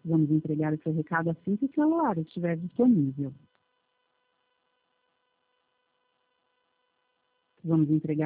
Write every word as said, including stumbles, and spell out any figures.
Vamos entregar o seu recado assim que o celular estiver disponível. Vamos entregar